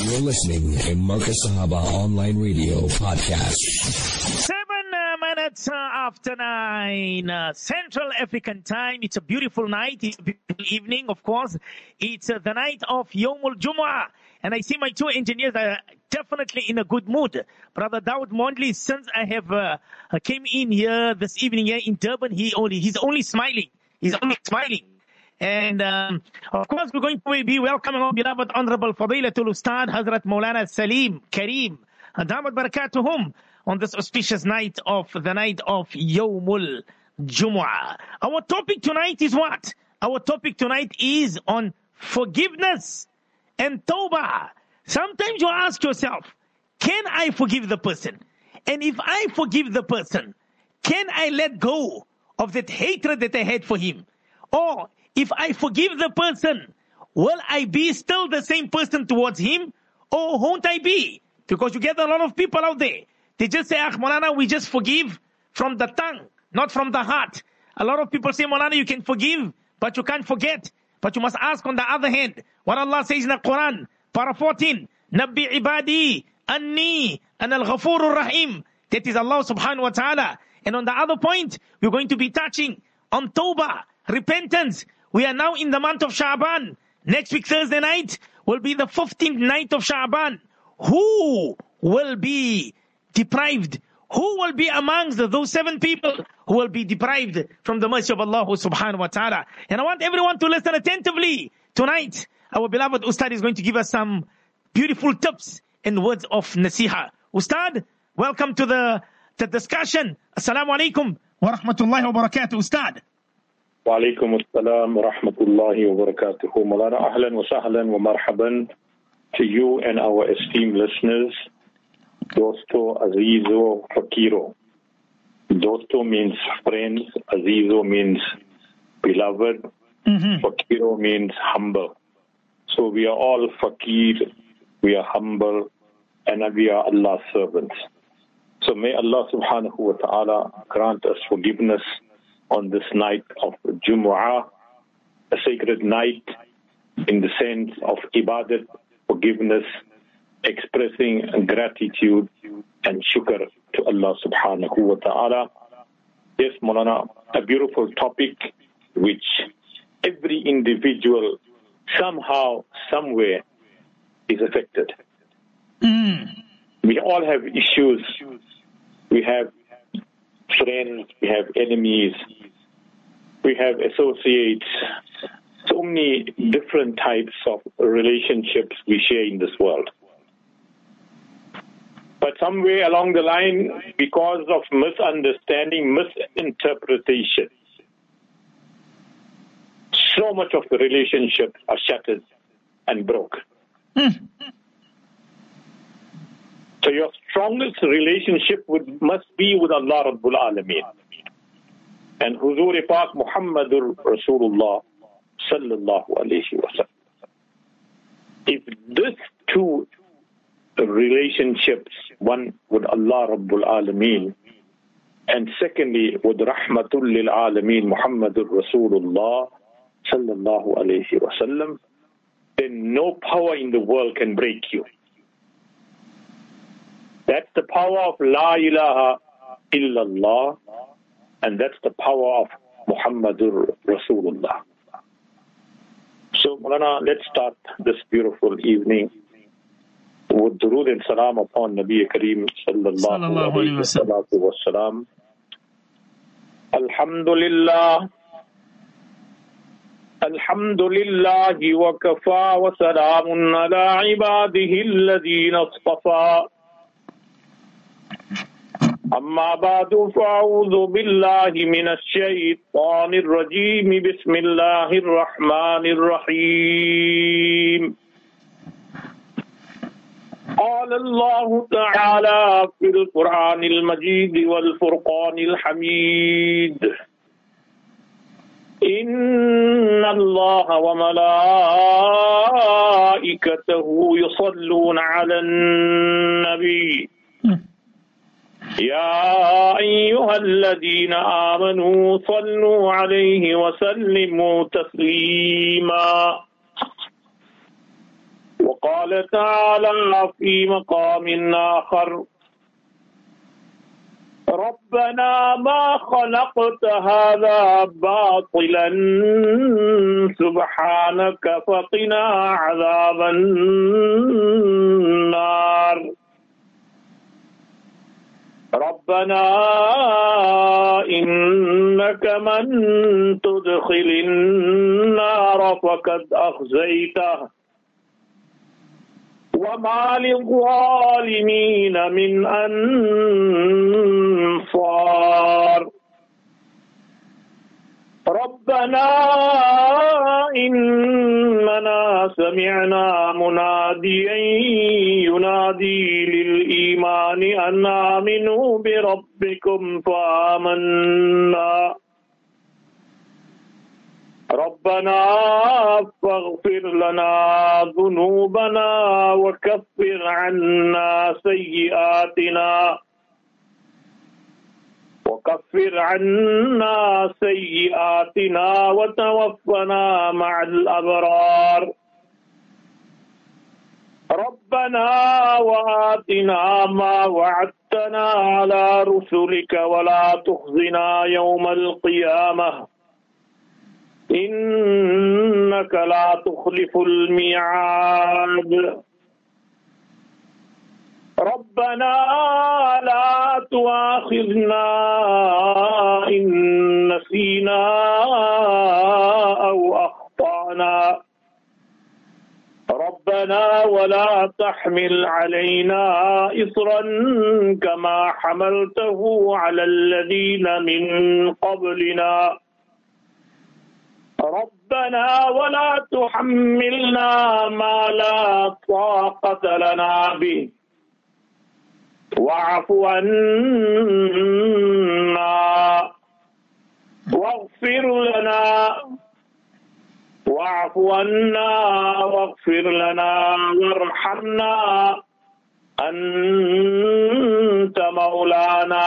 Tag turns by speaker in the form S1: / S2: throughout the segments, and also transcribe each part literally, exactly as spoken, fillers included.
S1: You're listening to Marcus Sahaba Online Radio Podcast.
S2: Seven uh, minutes uh, after nine, uh, Central African time. It's a beautiful night. It's a beautiful evening, of course. It's uh, the night of Yawmul Jumu'ah. And I see my two engineers are definitely in a good mood. Brother Dawood Mondley, since I have uh, came in here this evening here in Durban, he only he's only smiling. He's only smiling. And um, of course, we're going to be welcoming our beloved Honorable Fadilatul Ustad Hazrat Maulana Salim Kareem Damat Barakatuhum on this auspicious night of the night of Yawmul Jumu'ah. Our topic tonight is what? Our topic tonight is on forgiveness and tawbah. Sometimes you ask yourself, can I forgive the person? And if I forgive the person, can I let go of that hatred that I had for him? Or if I forgive the person, will I be still the same person towards him? Or won't I be? Because you get a lot of people out there. They just say, ah, Maulana, we just forgive from the tongue, not from the heart. A lot of people say, Maulana, you can forgive, but you can't forget. But you must ask on the other hand, what Allah says in the Quran, para fourteen, Nabbi ibadi, anni, anal ghafurur rahim. That is Allah subhanahu wa ta'ala. And on the other point, we're going to be touching on tawbah, repentance. We are now in the month of Sha'ban. Next week, Thursday night, will be the fifteenth night of Sha'ban. Who will be deprived? Who will be amongst those seven people who will be deprived from the mercy of Allah subhanahu wa ta'ala? And I want everyone to listen attentively. Tonight, our beloved Ustad is going to give us some beautiful tips and words of nasiha. Ustad, welcome to the, the discussion. Assalamu alaikum wa rahmatullahi wa barakatuh, Ustad.
S3: Wa alaikum assalam wa rahmatullahi wa barakatuh. Maulana, ahlan wa sahlan wa marhaban to you and our esteemed listeners. Dosto, Azizo, Fakiro. Dosto means friends, Azizo means beloved, mm-hmm. Fakiro means humble. So we are all fakir, we are humble, and we are Allah's servants. So may Allah subhanahu wa ta'ala grant us forgiveness on this night of Jumu'ah, a sacred night in the sense of ibadat, forgiveness, expressing gratitude and shukr to Allah subhanahu wa ta'ala. Yes, Maulana, a beautiful topic which every individual somehow, somewhere is affected. Mm. We all have issues. We have friends, we have enemies, we have associates, so many different types of relationships we share in this world. But somewhere along the line, because of misunderstanding, misinterpretation, so much of the relationships are shattered and broke. Mm. So your strongest relationship would, must be with Allah Rabbul Alameen. And Huzur Pak Muhammadur Rasulullah Sallallahu Alaihi Wasallam. If this two relationships, one with Allah Rabbul Alameen, and secondly with Rahmatul Lil Alameen Muhammadur Rasulullah Sallallahu Alaihi Wasallam, then no power in the world can break you. That's the power of La ilaha illallah, and that's the power of Muhammadur Rasulullah. So, Maulana, let's start this beautiful evening with durood and salam upon Nabi Kareem sallallahu alayhi wa sallam. Alhamdulillah. Alhamdulillah wa kafa wa salamun ala ibadihi alladhina istafa. أما بعد فأعوذ بالله من الشيطان الرجيم بسم الله الرحمن الرحيم قال الله تعالى في القرآن المجيد والفرقان الحميد إن الله وملائكته يصلون على النبي يا أيها الذين آمنوا صلوا عليه وسلموا تسليما وقال تعالى في مقام آخر ربنا ما خلقت هذا باطلا سبحانك فقنا عذاب النار ربنا إنك من تدخل النار فقد أخزيته وما للظالمين من أنصار ربنا إننا سمعنا مناديا ينادي للإيمان أن آمنوا بربكم فآمنا ربنا فاغفر لنا ذنوبنا وكفر عنا سيئاتنا وكفر عنا سيئاتنا وتوفنا مع الأبرار ربنا وآتنا ما وعدتنا على رسلك ولا تخزنا يوم القيامة إنك لا تخلف الميعاد ربنا لا تؤاخذنا إن نسينا أو أخطأنا ربنا ولا تحمل علينا إصرا كما حملته على الذين من قبلنا ربنا ولا تحملنا ما لا طاقة لنا به واعف عنا واغفر لنا واعف عنا واغفر لنا وارحمنا أنت مولانا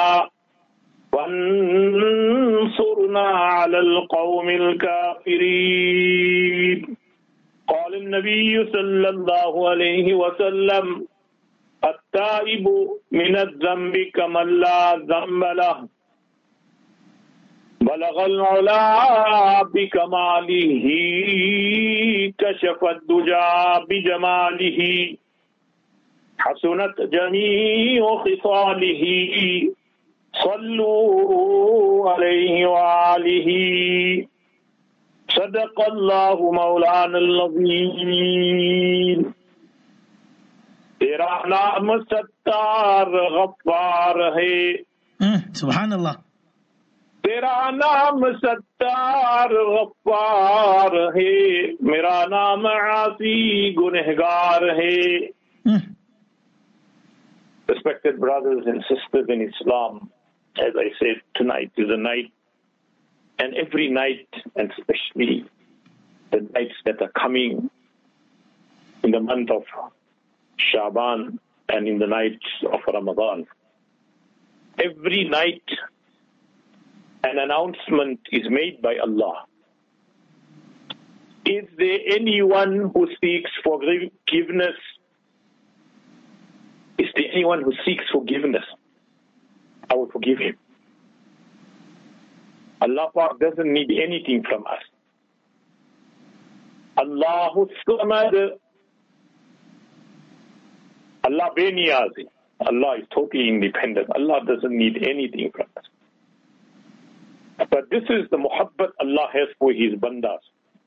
S3: وانصرنا على القوم الكافرين قال النبي صلى الله عليه وسلم التائب من الذنب كمن لا ذنب له بلغ العلا بكماله كشف الدجى بجماله حسنت جميع خصاله صلوا عليه وآلہ صدق اللہ مولانا العظیم تیرا نام ستار غفار ہے
S2: سبحان اللہ
S3: تیرا نام ستار غفار ہے میرا نام عاصی گنہگار ہے. Respected brothers and sisters in Islam, as I said, tonight is a night, and every night, and especially the nights that are coming in the month of Shaban and in the nights of Ramadan, every night an announcement is made by Allah. Is there anyone who seeks forgiveness? Is there anyone who seeks forgiveness? I will forgive him. Allah Pak doesn't need anything from us. Allahu Samad. Allah Beniyazi. Allah is totally independent. Allah doesn't need anything from us. But this is the muhabbat Allah has for his bandas.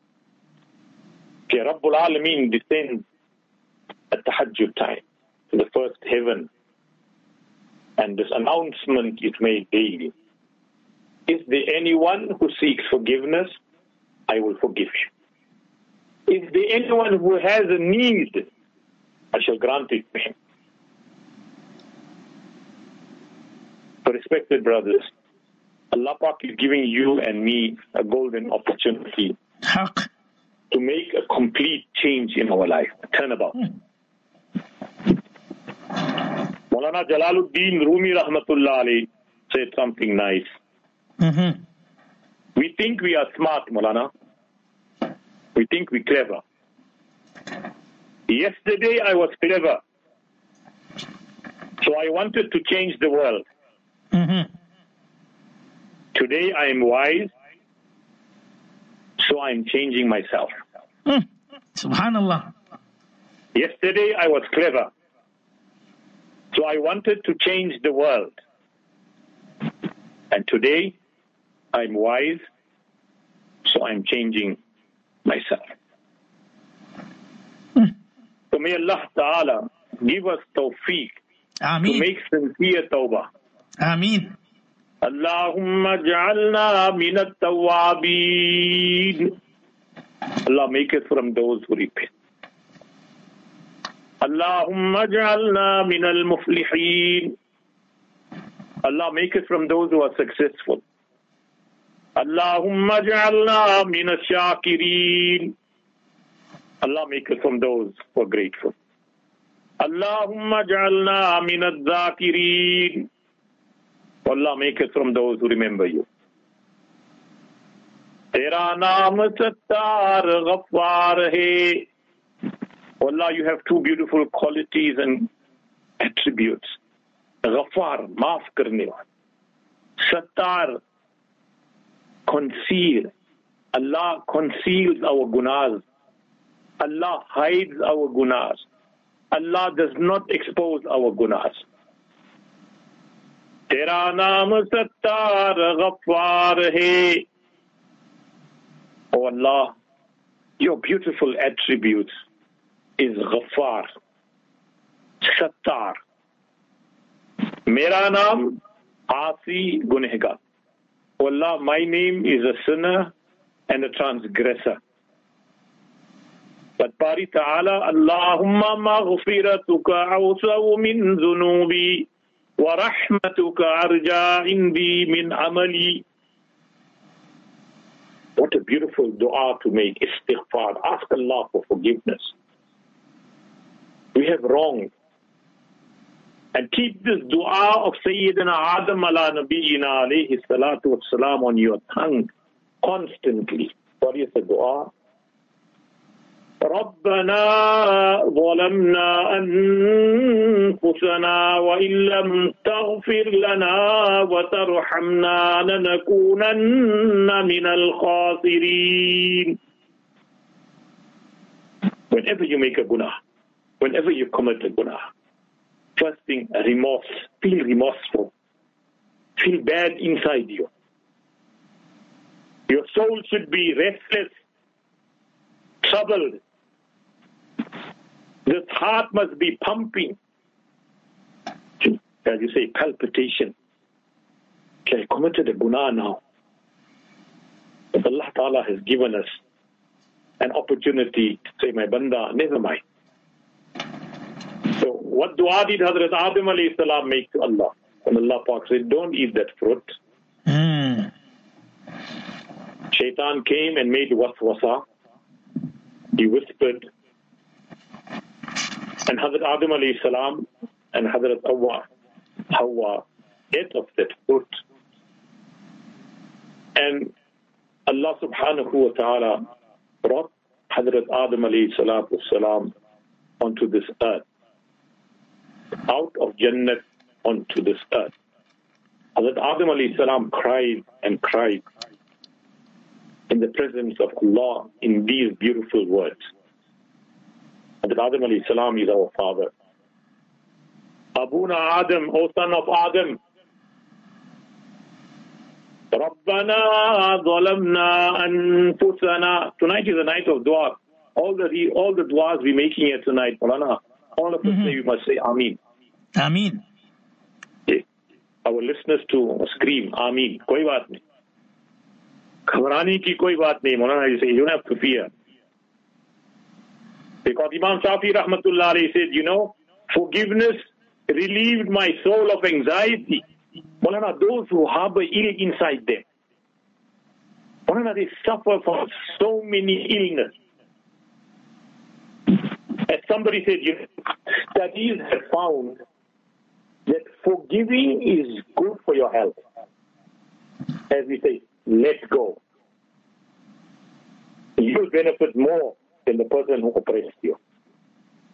S3: Ke Rabbul Alameen descends at Tahajjud time to the first heaven, and this announcement is made daily. Is there anyone who seeks forgiveness? I will forgive him. Is there anyone who has a need? I shall grant it to him. So respected brothers, Allah Pak is giving you and me a golden opportunity
S2: Haq.
S3: to make a complete change in our life, a turnabout. Hmm. Maulana Jalaluddin Rumi Rahmatullah alayhi said something nice.
S2: Mm-hmm.
S3: We think we are smart, Maulana. We think we're clever. Yesterday I was clever, so I wanted to change the world.
S2: Mm-hmm.
S3: Today I am wise, so I am changing myself.
S2: Mm. Subhanallah.
S3: Yesterday I was clever, so I wanted to change the world. And today I'm wise, so I'm changing myself.
S2: Mm.
S3: So may Allah Ta'ala give us tawfiq
S2: Ameen.
S3: to make sincere tawbah.
S2: Ameen.
S3: Allahumma ja'alna min at-tawwabin. Allah make us from those who repent. Allahumma ja'alna min al-muflihin. Allah make us from those who are successful. Allahumma ja'alna min ash-shakirin. Allah make us from those who are grateful. Allahumma ja'alna min adh-dhakirin. Allah make us from those who remember you. Tera naam sattar ghaffar hai. Allah, you have two beautiful qualities and attributes. Ghaffar, maaf karne wala. Sattar, conceal. Allah conceals our gunas. Allah hides our gunas. Allah does not expose our gunas. Tera naam sattar ghaffar hai. Oh Allah, your beautiful attributes is Ghaffar, Sattar. Mera naam Asi Gunehgar. Oh Allah, my name is a sinner and a transgressor. But Bari Ta'ala, Allahumma maghfiratuka awsaw min zunubi wa rahmatuka arja indi min amali. What a beautiful dua to make, istighfar. Ask Allah for forgiveness. We have wronged. And keep this dua of Sayyidina Adam ala Nabiyyina alayhi salatu wassalam on your tongue constantly. What is the dua? ربنا ظلمنا أنفسنا وإن لم تغفر لنا وترحمنا لنكونن من الخاسرين. Whenever you make a gunah, whenever you commit a gunah, first thing, remorse, feel remorseful, feel bad inside you. Your soul should be restless, troubled. This heart must be pumping. As you say, palpitation. Okay, I committed a gunah now. But Allah Ta'ala has given us an opportunity to say, my banda, never mind. So what dua did Hazrat Adam alayhi salam make to Allah? And Allah Pak said, don't eat that fruit.
S2: Mm.
S3: Shaitan came and made waswasa. He whispered. And Hazrat Adam alayhi salam and Hazrat Hawa, Hawa ate of that fruit. And Allah subhanahu wa ta'ala brought Hazrat Adam alayhi salatu salam onto this earth. Out of Jannat onto this earth. Hazrat Adam alayhi salam cried and cried in the presence of Allah in these beautiful words. Hazrat Adam alayhi salam is our father. Abuna Adam, O son of Adam. Rabbana zalamna anfusana. Tonight is a night of dua. All the all the duas we're making here tonight, Maulana, all of us mm-hmm. say, we must say Ameen.
S2: Ameen.
S3: Okay. Our listeners to scream Ameen. Koi baat nahi. Khabrani ki koi baat nahi, Maulana. You say, you don't have to fear. Because Imam Shafi Rahmatullah alayhi said, you know, forgiveness relieved my soul of anxiety. Maulana, those who harbor ill inside them, Maulana, they suffer from so many illness. As somebody said, you know, studies have found that forgiving is good for your health. As we say, let go. You will benefit more than the person who oppressed you.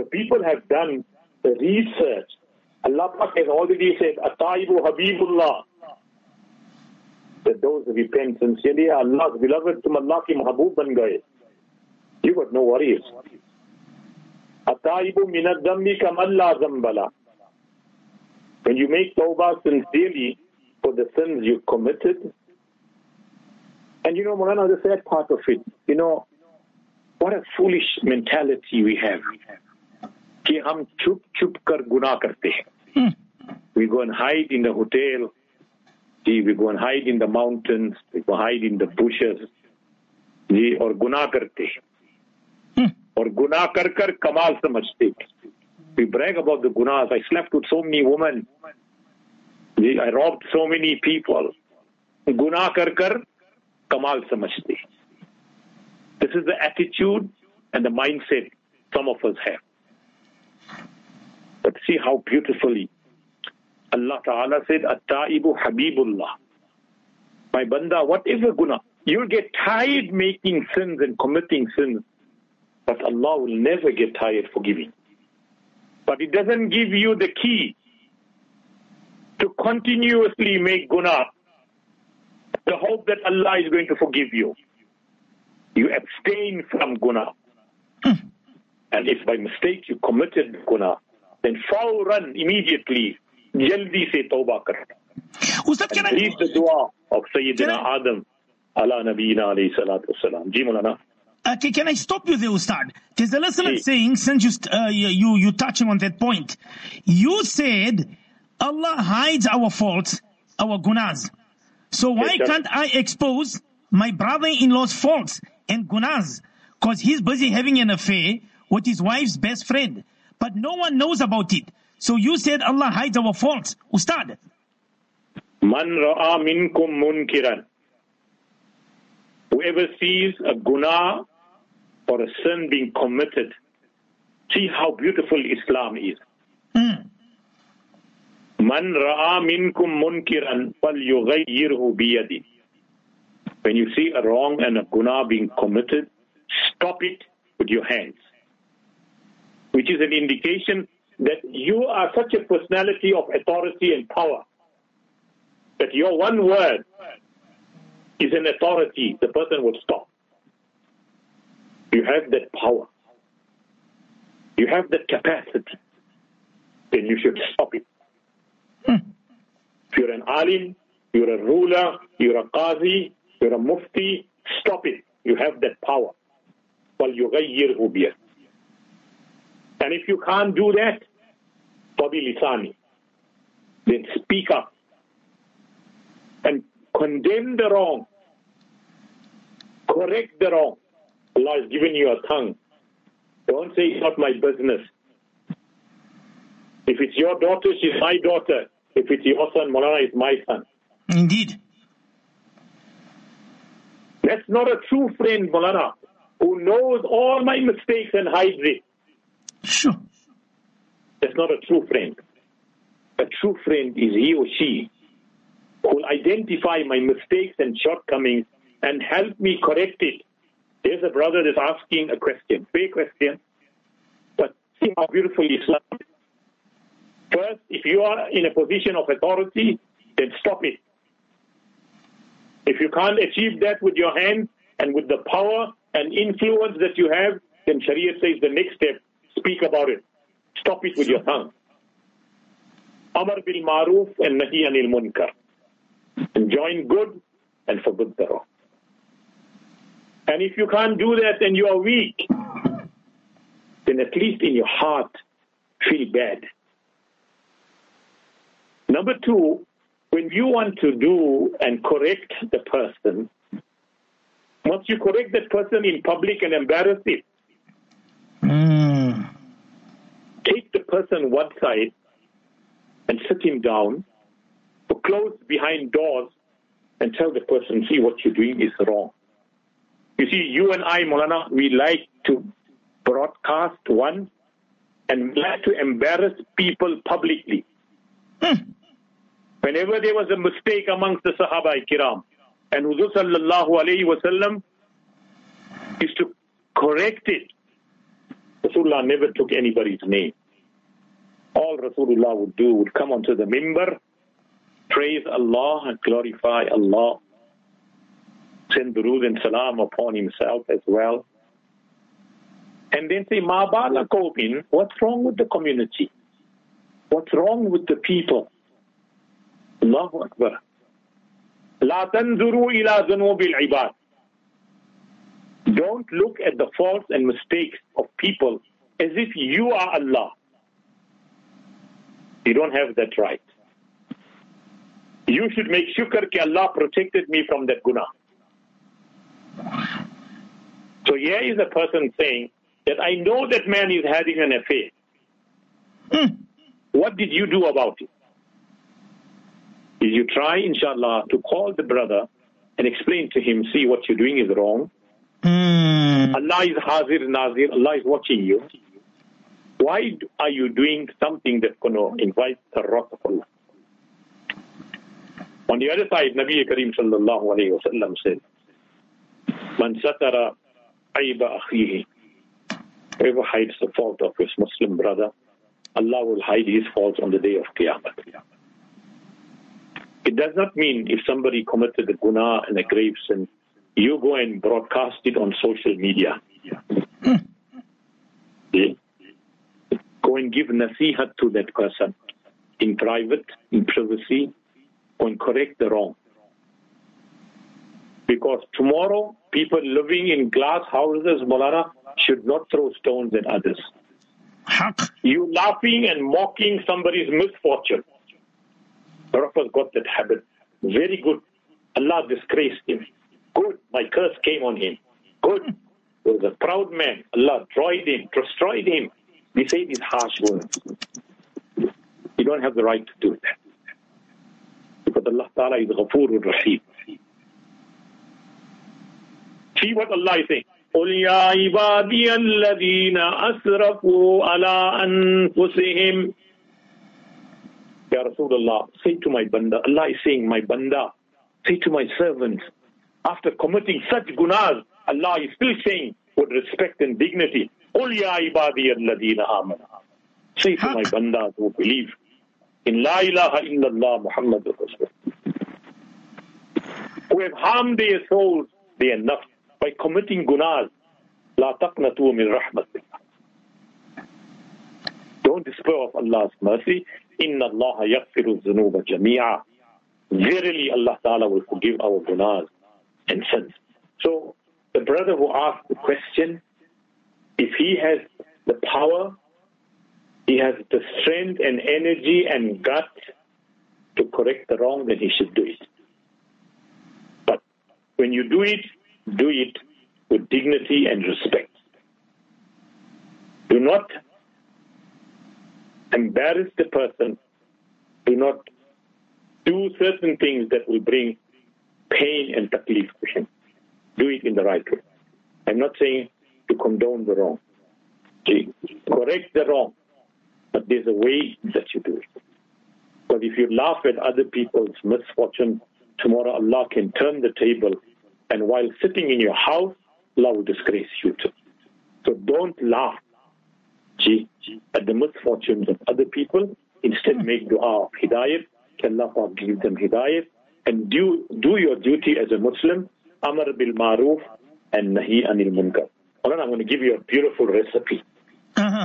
S3: So people have done the research. Allah Pak has already said, Ataibu Habibullah. That those who repent sincerely are Allah's beloved, tum Allah ki mahaboop ban gaye. You got no worries. Ataibu minad dhambi kam Allah zambala. When you make tawbah sincerely for the sins you committed, and you know, Maulana, the sad part of it, you know, what a foolish mentality we have. Ki hum chup chup kar guna karte hain. We go and hide in the hotel. We go and hide in the mountains. We go hide in the bushes. Or guna karte hain. Or guna kar kar kamal samajhte. We brag about the gunas. I slept with so many women. I robbed so many people. Guna kar kar kamal samajhte. This is the attitude and the mindset some of us have. But see how beautifully Allah Ta'ala said, At-Ta'ibu Habibullah. My banda, whatever guna, you'll get tired making sins and committing sins, but Allah will never get tired forgiving. But it doesn't give you the key to continuously make guna, the hope that Allah is going to forgive you. You abstain from guna. And if by mistake you committed guna, then fawran, immediately, jaldi se tawbah kar.
S2: Ustad, can I
S3: read the dua of Sayyidina Adam, ala nabiyina alayhi salatu wasalam. Ji Maulana.
S2: Okay, can I stop you there, Ustad? There's a listener saying, since you, uh, you, you touching on that point, you said Allah hides our faults, our gunas. So why
S3: yes,
S2: can't I expose my brother-in-law's faults and gunas? Because he's busy having an affair with his wife's best friend. But no one knows about it. So you said Allah hides our faults. Ustad.
S3: Man ra'a minkum munkiran. Whoever sees a guna or a sin being committed, see how beautiful Islam is.
S2: Hmm.
S3: Man ra'a minkum munkiran fal yughayyirhu biyadi. When you see a wrong and a guna being committed, stop it with your hands. Which is an indication that you are such a personality of authority and power that your one word is an authority, the person will stop. You have that power. You have that capacity. Then you should stop it.
S2: Hmm.
S3: If you're an alim, you're a ruler, you're a qazi, you're a mufti, stop it. You have that power. وَلْيُغَيِّرْهُ بِيَدِهِ. And if you can't do that, فَبِلِسَانِهِ, then speak up and condemn the wrong, correct the wrong. Allah has given you a tongue. Don't say it's not my business. If it's your daughter, she's my daughter. If it's your son, Maulana is my son.
S2: Indeed.
S3: That's not a true friend, Maulana, who knows all my mistakes and hides it.
S2: Sure.
S3: That's not a true friend. A true friend is he or she who will identify my mistakes and shortcomings and help me correct it. There's a brother that's asking a question, fair question, but see how beautiful Islam is. First, if you are in a position of authority, then stop it. If you can't achieve that with your hands and with the power and influence that you have, then Sharia says the next step, speak about it. Stop it with your tongue. Amar bil maruf and nahi anil munkar. Enjoin good and forbid the wrong. And if you can't do that and you are weak, then at least in your heart, feel bad. Number two, when you want to do and correct the person, once you correct that person in public and embarrass it,
S2: Mm.
S3: take the person one side and sit him down, or close behind doors and tell the person, see, what you're doing is wrong. You see, you and I, Maulana, we like to broadcast one and we like to embarrass people publicly.
S2: Mm.
S3: Whenever there was a mistake amongst the Sahaba Kiram, and Huzur Sallallahu Alaihi Wasallam used to correct it Rasulullah never took anybody's name. All Rasulullah would do would come onto the mimbar, praise Allah and glorify Allah, send durood and salam upon himself as well, and then say, Ma bala qawmin, what's wrong with the community? What's wrong with the people? Allahu Akbar. La tanzuru ila dhunubil ibad. Don't look at the faults and mistakes of people as if you are Allah. You don't have that right. You should make shukr that Allah protected me from that guna. So here is a person saying that I know that man is having an affair. Mm. What did you do about it? Did you try, inshallah, to call the brother and explain to him, see what you're doing is wrong? Mm. Allah is Hazir Nazir, Allah is watching you. Why are you doing something that's going to invite the wrath of Allah? On the other side, Nabi Kareem sallallahu alayhi wa sallam said, Man satara aiba akhihi. Whoever hides the fault of his Muslim brother, Allah will hide his faults on the day of Qiyamah. It does not mean if somebody committed a guna and a grave sin, you go and broadcast it on social media. Mm. Yeah. Go and give nasihat to that person in private, in privacy, and correct the wrong. Because tomorrow, people living in glass houses, Maulana, should not throw stones at others. You laughing and mocking somebody's misfortune. A lot of us got that habit. Very good. Allah disgraced him. Good. My curse came on him. Good. He was a proud man. Allah destroyed him, destroyed him. We say these harsh words. You don't have the right to do that. Because Allah Ta'ala is Ghafoorur Rahim. See what Allah is saying. قُلْ يَا عِبَادِيَ الَّذِينَ أَسْرَفُوا عَلَىٰ أَنفُسِهِمْ. Ya Rasulullah, say to my banda, Allah is saying, my banda, say to my servants, after committing such gunas, Allah is still saying, with respect and dignity, قُلْ يَا عِبَادِيَ الَّذِينَ آمَنُوا. Say to my bandas who believe in La ilaha illallah Muhammadur Rasulullah, who have harmed their souls, their nafs, by committing gunas, La taqnatu min rahmatillah. Don't despair of Allah's mercy. Inna Allah yaghfiru dhunuba jami'a. Verily Allah Ta'ala will forgive our gunas and sins. So the brother who asked the question, if he has the power, he has the strength and energy and guts to correct the wrong, then he should do it. But when you do it, do it with dignity and respect. Do not embarrass the person. Do not do certain things that will bring pain and taklif to him. Do it in the right way. I'm not saying to condone the wrong. See, correct the wrong. But there's a way that you do it. But if you laugh at other people's misfortune, tomorrow Allah can turn the table, and while sitting in your house, Allah will disgrace you too. So don't laugh, see, at the misfortunes of other people. Instead, make dua of hidayat. Allah give them hidayat. And do, do your duty as a Muslim. Amar bil maroof and nahi anil munkar. I'm going to give you a beautiful recipe. Uh-huh.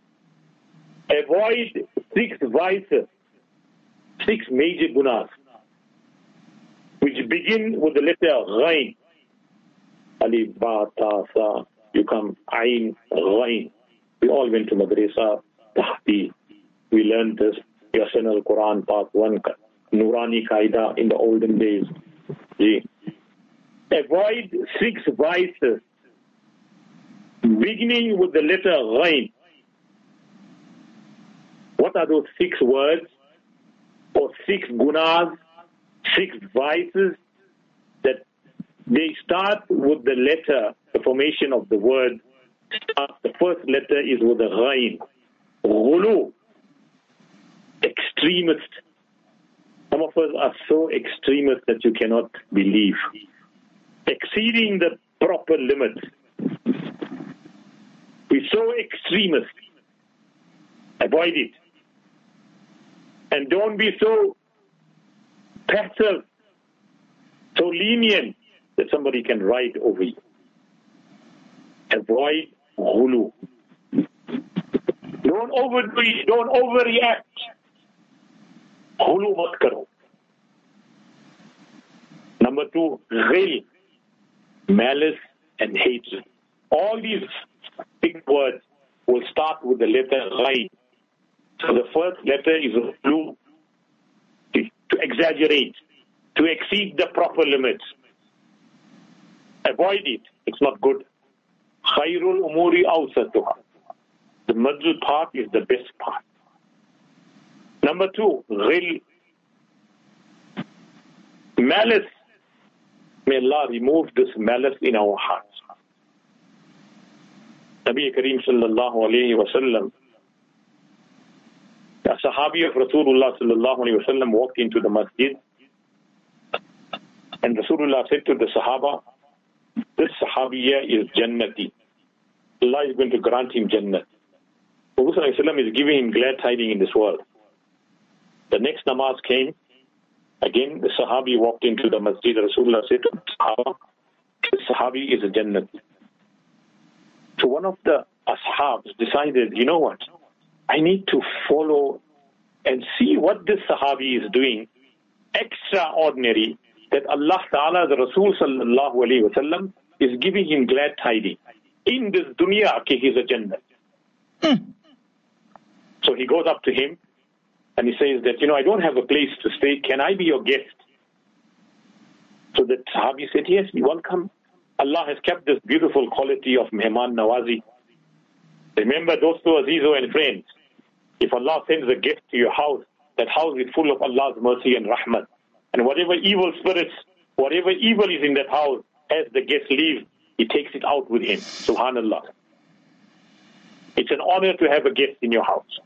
S3: Avoid six vices, six major gunas, which begin with the letter Ghain. Alif, Ba, Ta, Sa, you come Ain, Ghain. We all went to Madrasa, Tahdi. We learned this, Yasin al-Quran, Part one, Nurani Qaida in the olden days. See? Avoid six vices, beginning with the letter Ghain. What are those six words or six gunas, six vices that they start with the letter, the formation of the word. The first letter is with the ghain. Ghulu, extremist. Some of us are so extremist that you cannot believe. Exceeding the proper limits. We be so extremist. Avoid it. And don't be so passive, so lenient that somebody can ride over you. Avoid ghulu. Don't overdo it. Don't overreact. Ghulu mat karo. Number two, ghil, malice and hatred. All these big words will start with the letter ghai. So the first letter is ghulu, to exaggerate, to exceed the proper limits. Avoid it. It's not good. Khairul umuri awsatuha. The middle part is the best part. Number two, ghil, malice. May Allah remove this malice in our hearts. Nabi Kareem sallallahu alayhi wa sallam, a Sahabi of Rasulullah sallallahu alayhi wa sallam walked into the masjid, and Rasulullah said to the Sahaba, this Sahabiya is Jannati. Allah is going to grant him Jannat. Rasulullah sallallahu alayhi wa sallam is giving him glad tidings in this world. The next namaz came. Again, the Sahabi walked into the masjid. Rasulullah said to the Sahaba, this Sahabi is a Jannati. So one of the Ashabs decided, you know what? I need to follow and see what this Sahabi is doing extraordinary, that Allah Ta'ala, the Rasul Sallallahu Alaihi Wasallam, is giving him glad tidings. In this dunya, okay, he's a Jannat. Mm. So he goes up to him and he says that, you know, I don't have a place to stay. Can I be your guest? So the Sahabi said, yes, you're welcome. Allah has kept this beautiful quality of Mehman Nawazi. Remember, those two Azizo and friends, if Allah sends a gift to your house, that house is full of Allah's mercy and rahmat. And whatever evil spirits, whatever evil is in that house, as the guest leaves, he takes it out with him. Subhanallah. It's an honor to have a guest in your house.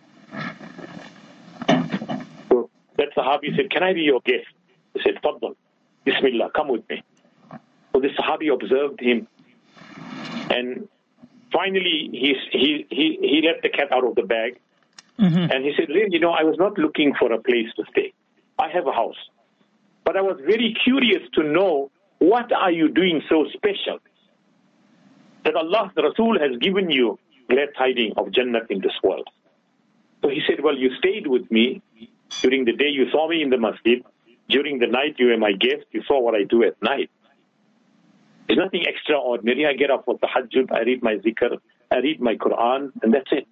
S3: So that Sahabi said, can I be your guest? He said, Faddal, Bismillah, come with me. So the Sahabi observed him, and finally he he he, he let the cat out of the bag, mm-hmm. and he said, you know, I was not looking for a place to stay. I have a house. But I was very curious to know, what are you doing so special that Allah, the Rasul, has given you glad tidings of Jannat in this world? So he said, well, you stayed with me during the day. You saw me in the masjid. During the night, you were my guest. You saw what I do at night. There's nothing extraordinary. I get up for tahajjud, I read my zikr, I read my Quran, and that's it.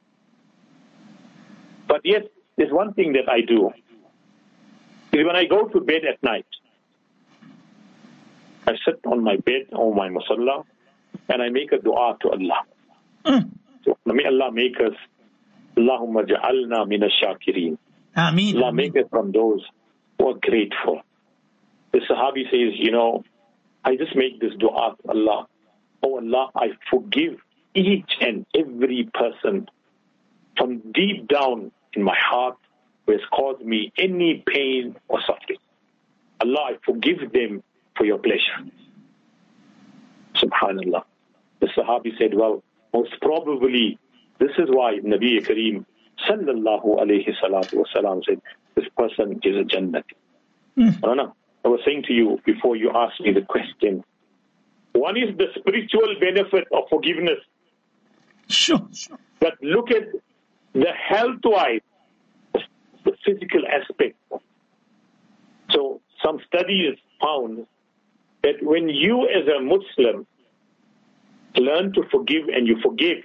S3: But yes, there's one thing that I do. Is when I go to bed at night, I sit on my bed or my musalla, and I make a dua to Allah. Mm. So may Allah make us, Allahumma ja'alna min ash-shakirin.
S2: Ameen.
S3: Allah make us from those who are grateful. The Sahabi says, you know, I just make this dua to Allah. Oh Allah, I forgive each and every person from deep down in my heart who has caused me any pain or suffering. Allah, I forgive them for your pleasure. Subhanallah. The Sahabi said, well, most probably this is why Nabi Kareem sallallahu alayhi salatu wasalam said, this person is a Jannati. Mm. I don't know. I was saying to you before you asked me the question, one is the spiritual benefit of forgiveness.
S2: Sure.
S3: But look at the health-wise, the physical aspect. So some studies found that when you as a Muslim learn to forgive and you forgive,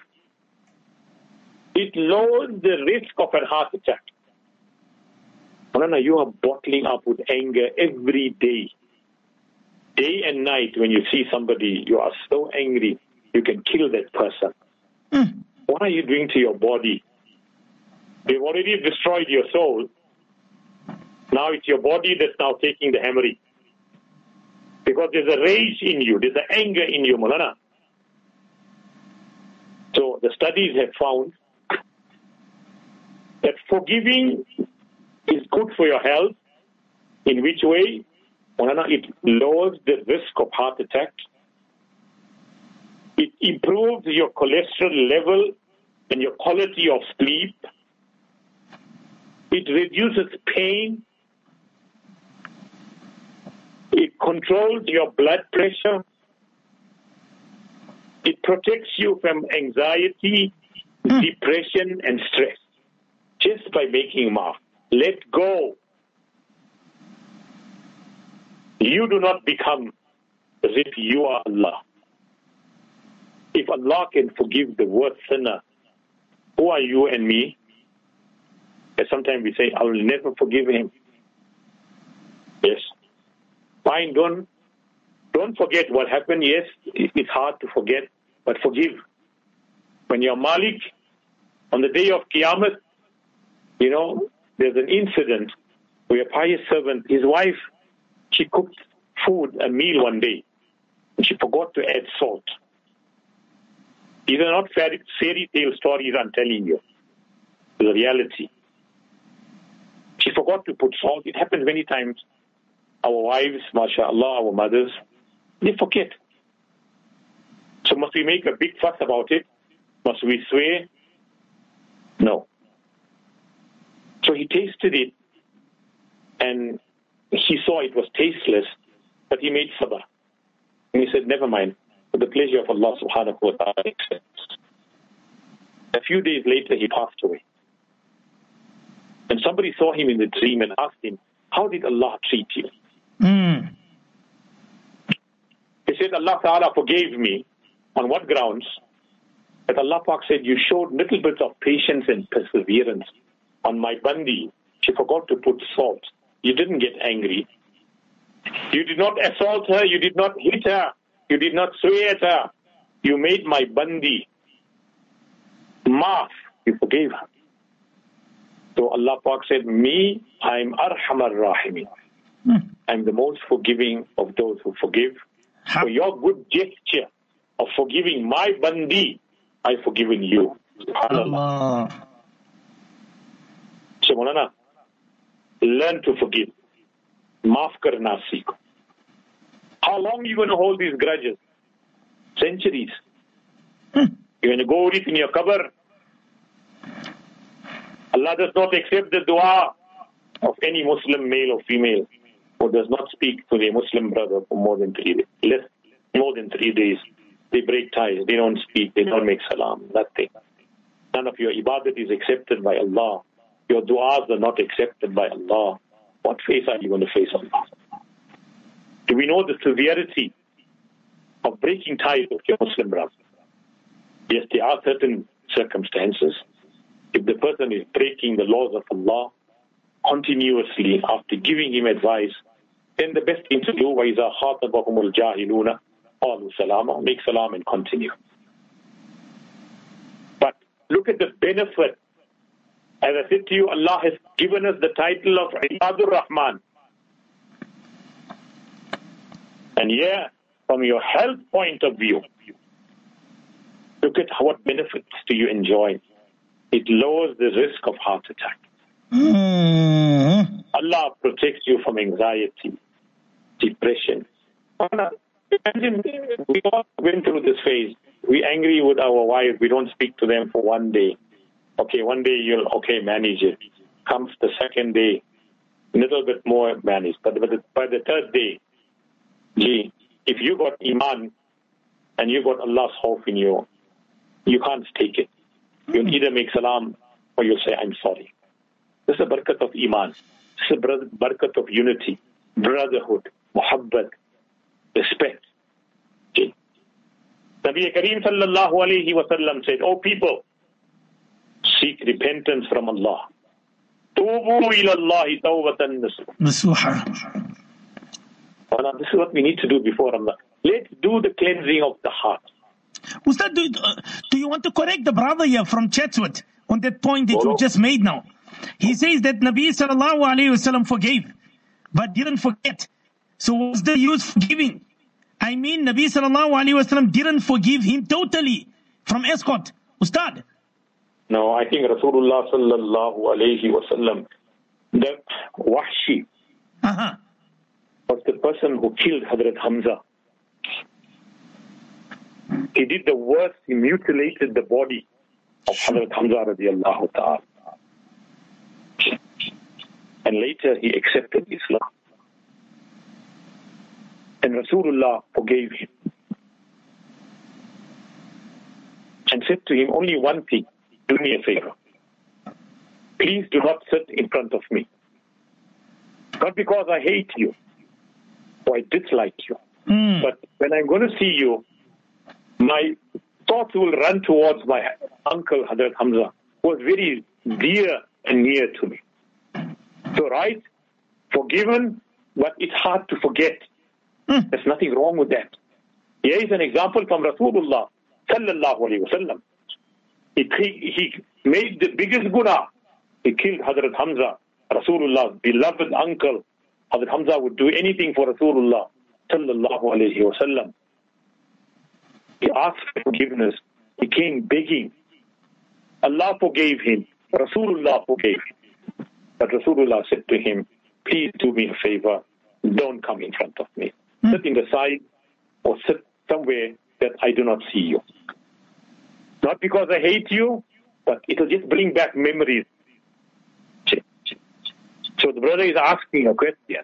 S3: it lowers the risk of a heart attack. Malana, you are bottling up with anger every day. Day and night, when you see somebody, you are so angry, you can kill that person. Mm. What are you doing to your body? They've already destroyed your soul. Now it's your body that's now taking the hammering. Because there's a rage in you, there's an anger in you, Malana. So the studies have found that forgiving is good for your health. In which way? It lowers the risk of heart attack. It improves your cholesterol level and your quality of sleep. It reduces pain. It controls your blood pressure. It protects you from anxiety, mm. depression, and stress. Just by making maaf. Let go. You do not become as if you are Allah. If Allah can forgive the worst sinner, who are you and me? And sometimes we say, I will never forgive him. Yes. Fine, don't, don't forget what happened. Yes, it's hard to forget, but forgive. When you're Malik, on the day of Qiyamah, you know, there's an incident where a pious servant, his wife, she cooked food, a meal one day, and she forgot to add salt. These are not fairy, fairy tale stories I'm telling you. It's a reality. She forgot to put salt. It happens many times. Our wives, mashallah, our mothers, they forget. So must we make a big fuss about it? Must we swear? No. So he tasted it, and he saw it was tasteless, but he made sabr. And he said, never mind, for the pleasure of Allah subhanahu wa ta'ala accepts. A few days later, he passed away. And somebody saw him in the dream and asked him, how did Allah treat you?
S2: Mm.
S3: He said, Allah Ta'ala forgave me. On what grounds? But Allah Pak said, you showed little bit of patience and perseverance. On my bandi, she forgot to put salt. You didn't get angry. You did not assault her. You did not hit her. You did not swear at her. You made my bandi maaf. You forgave her. So Allah Pak said, me, I'm Arhamar Rahimin. Hmm. I'm the most forgiving of those who forgive. For your good gesture of forgiving my bandi, I've forgiven you. SubhanAllah. So, Maulana, learn to forgive. Maaf karna seekho. How long are you going to hold these grudges? Centuries. Hmm. You're going to go deep in your qabr. Allah does not accept the dua of any Muslim male or female who does not speak to their Muslim brother for more than three days. Less, more than three days. They break ties. They don't speak. They don't make salam. Nothing. None of your ibadat is accepted by Allah. Your du'as are not accepted by Allah. What face are you going to face Allah? Do we know the severity of breaking ties with your Muslim brother? Yes, there are certain circumstances. If the person is breaking the laws of Allah continuously after giving him advice, then the best thing to do is a khatabahumul jahiluna, qalu salama, make salam and continue. But look at the benefit. As I said to you, Allah has given us the title of Ibadur Rahman. And yeah, from your health point of view, look at what benefits do you enjoy. It lowers the risk of heart attack. Mm. Allah protects you from anxiety, depression. Imagine we all went through this phase. We're angry with our wife. We don't speak to them for one day. Okay, one day you'll, okay, manage it. Comes the second day, a little bit more managed. But by the, by the third day, gee, if you got Iman and you got Allah's hope in you, you can't take it. You'll either make salam or you'll say, I'm sorry. This is a barakat of Iman. This is a barakat of unity, brotherhood, muhabbat, respect. Okay. Nabi Kareem sallallahu alayhi wa sallam said, oh people, seek repentance from Allah. Tubu ila Allahi tawbatan nasuha. This is what we need to do before Allah. Let's do the cleansing of the heart.
S2: Ustad, do, uh, do you want to correct the brother here from Chatsworth on that point that oh, you just made now? He says that Nabi sallallahu alayhi wasallam forgave, but didn't forget. So what's the use forgiving? I mean, Nabi sallallahu alayhi wasallam didn't forgive him totally from escort. Ustad.
S3: No, I think Rasulullah sallallahu alayhi wasallam, the Wahshi, uh-huh. was the person who killed Hazrat Hamza. He did the worst. He mutilated the body of Hazrat Hamza radiallahu ta'ala. And later he accepted Islam. And Rasulullah forgave him. And said to him, only one thing, do me a favor. Please do not sit in front of me. Not because I hate you or I dislike you. Mm. But when I'm going to see you, my thoughts will run towards my uncle, Hazrat Hamza, who was very dear and near to me. So right, forgiven, but it's hard to forget. Mm. There's nothing wrong with that. Here is an example from Rasulullah sallallahu alayhi wa sallam. He, he made the biggest guna. He killed Hazrat Hamza, Rasulullah's beloved uncle. Hazrat Hamza would do anything for Rasulullah sallallahu alayhi wa sallam. He asked for forgiveness. He came begging. Allah forgave him. Rasulullah forgave him. But Rasulullah said to him, please do me a favor. Don't come in front of me. Hmm. Sit in the side or sit somewhere that I do not see you. Not because I hate you, but it will just bring back memories. So the brother is asking a question.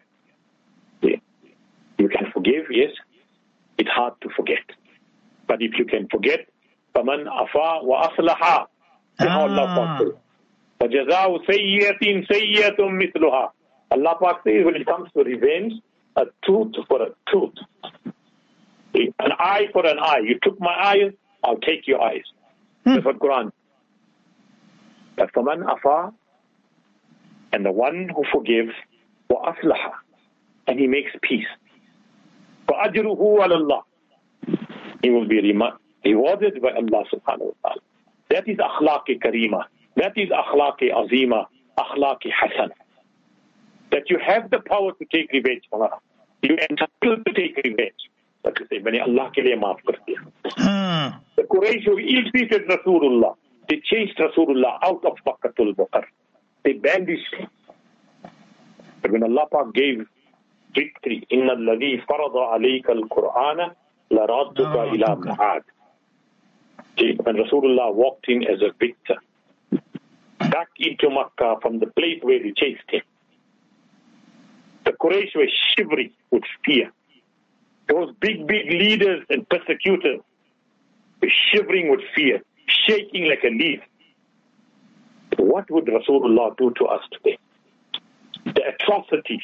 S3: You can forgive, yes. It's hard to forget. But if you can forget, فَمَنْ أَفَا وَأَصْلَحَا Allah وَجَزَاءُ سَيِّئَةٍ سَيِّئَةٌ مِثْلُهَا. Allah Pak says when it comes to revenge, a tooth for a tooth. An eye for an eye. You took my eyes, I'll take your eyes. Hmm. That's what Quran. But فَمَنْ أَفَا, and the one who forgives, وَأَصْلَحَا, and he makes peace. فَأَجْرُهُ عَلَى اللَّهِ, he will be rewarded by Allah subhanahu wa ta'ala. That is akhlaq-e karima. That is akhlaq-e azima, akhlaq-e hasan. That you have the power to take revenge from Allah. You are entitled to take revenge. But you say, Bani Allah ke liye maaf kar diya. The Quraysh who ill-treated Rasulullah, they chased Rasulullah out of Makkatul Mukarram. They banished him. But when Allah Pak gave victory, إِنَّ الَّذِي فَرَضَ عَلَيْكَ الْقُرْآنَ لَرَادُّكَ إِلَى مَعَادٍ. When Rasulullah walked in as a victor, back into Makkah from the place where they chased him, the Quraysh were shivering with fear. Those big, big leaders and persecutors were shivering with fear, shaking like a leaf. What would Rasulullah do to us today? The atrocities,